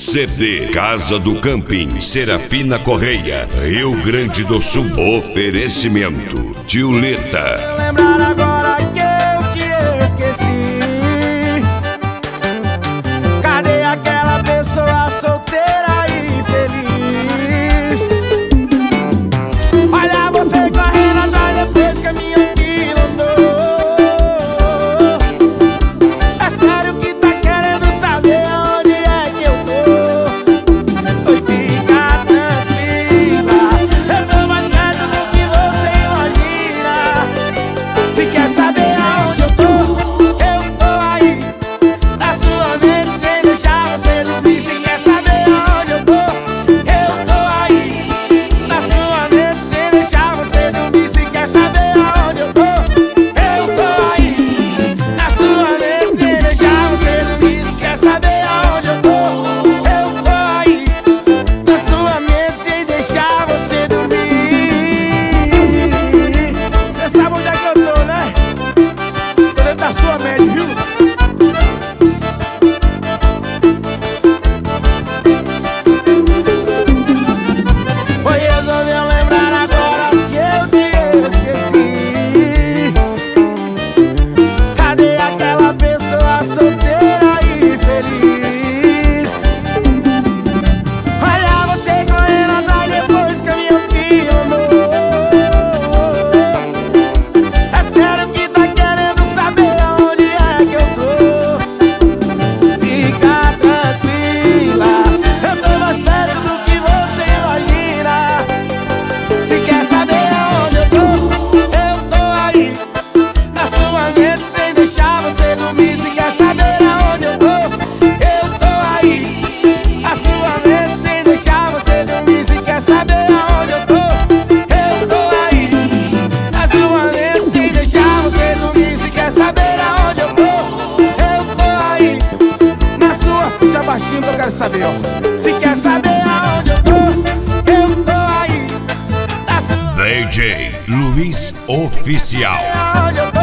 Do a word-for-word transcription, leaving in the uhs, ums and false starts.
C D Casa do Camping, Serafina Correia, Rio Grande do Sul. Oferecimento Tiuleta. Lembrar agora que eu te esqueci. Cadê aquela pessoa solteira e feliz? Olha você correndo atrás depois que a minha filha andou. É sério que tá querendo saber onde é que eu tô? Oi, fica tranquila, eu tô mais perto do que você imagina. Se quer saber aonde eu tô, eu tô aí na sua mente sem deixar você dormir. Se quer saber aonde eu tô, eu tô aí na sua mente sem deixar você dormir. Se quer saber aonde eu tô, eu tô aí na sua mente sem deixar você dormir. Se quer saber aonde eu tô, eu tô aí na sua mente sem deixar você dormir. Você sabe onde é que eu tô, né? Tô dentro da sua mente, viu? Foi resolveu lembrar agora que eu te esqueci. Cadê aquela pessoa solteira e feliz? Olha você correndo atrás depois que a minha filha andou. É sério que tá querendo saber aonde é que eu tô? Fica tranquila, eu tô mais perto do que você imagina. Se quer saber aonde eu tô, eu tô aí na sua mente sem deixar você dormir. Se quer saber aonde eu tô, eu tô aí na sua mente sem deixar você dormir. Se quer saber aonde eu tô, eu tô aí na sua mente sem deixar você dormir. Se quer saber aonde eu tô, eu tô aí na sua... Puxa baixinho que eu quero saber, ó. Se quer saber aonde eu tô, eu tô aí na sua... D J Luiz Oficial. Aonde eu tô,